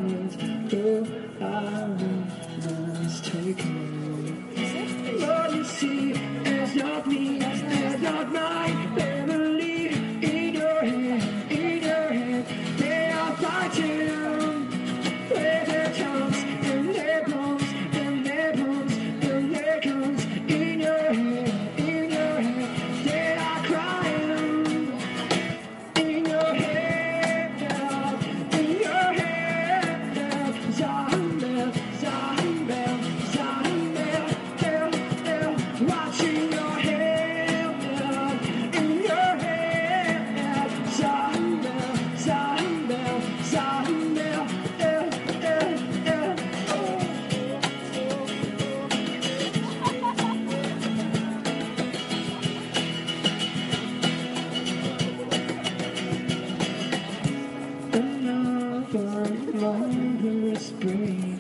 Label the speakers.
Speaker 1: Oh, I was taken. All you see is not me, is not my family. In your head, they are fighting. Where their tongues and their bones and their bones and their guns. In your head, they are crying. In your head, in your head, Zahambel, Zahambel, Zahambel, watching your head, in your head, Zahambel, Zahambel, Zahambel, another longer spring.